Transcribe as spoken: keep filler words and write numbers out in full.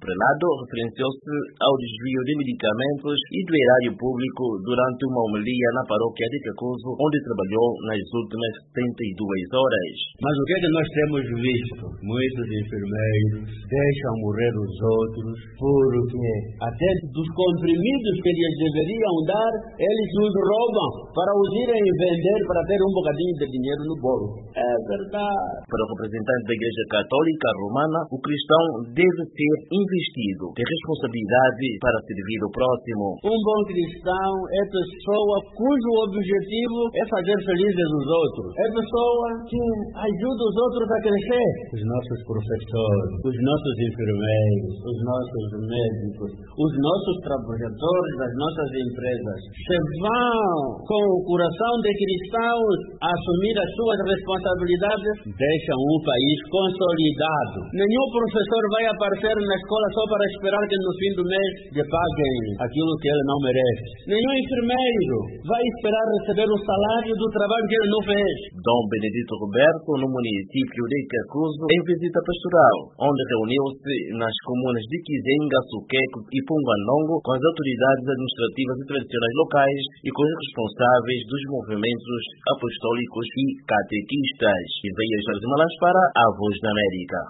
prelado referenciou-se ao desvio de medicamentos e do erário público durante uma homilia na paróquia de Cacozo, onde trabalhou nas últimas setenta e duas horas. Mas o que é que nós temos visto? Muitos enfermeiros deixam morrer os outros porque até dos comprimidos que eles deveriam dar, eles nos roubam para os irem vender para ter um bocadinho de dinheiro no bolso. É verdade. Para o representante da Igreja Católica Romana, o cristão deve ser investido de responsabilidade para servir o próximo. Um bom cristão é pessoa cujo objetivo é fazer felizes os outros. É pessoa que ajuda os outros a crescer. Os nossos professores, os nossos enfermeiros, os nossos médicos, os nossos trabalhadores das nossas empresas, se vão com o coração de cristãos a assumir as suas responsabilidades, deixam um país consolidado. Nenhum professor vai aparecer na escola só para esperar que no fim do mês lhe paguem aquilo que ele não merece. Nenhum enfermeiro vai esperar receber o salário do trabalho que ele não fez. Dom Benedito Roberto, no município de Cacozo, em visita pastoral, onde reuniu-se nas comunas de Kizenga, Suqueco e Punguanongo com as autoridades administrativas e tradicionais locais e com os responsáveis dos movimentos apostólicos e catequistas. E veio Jorge Malans para a Voz da América.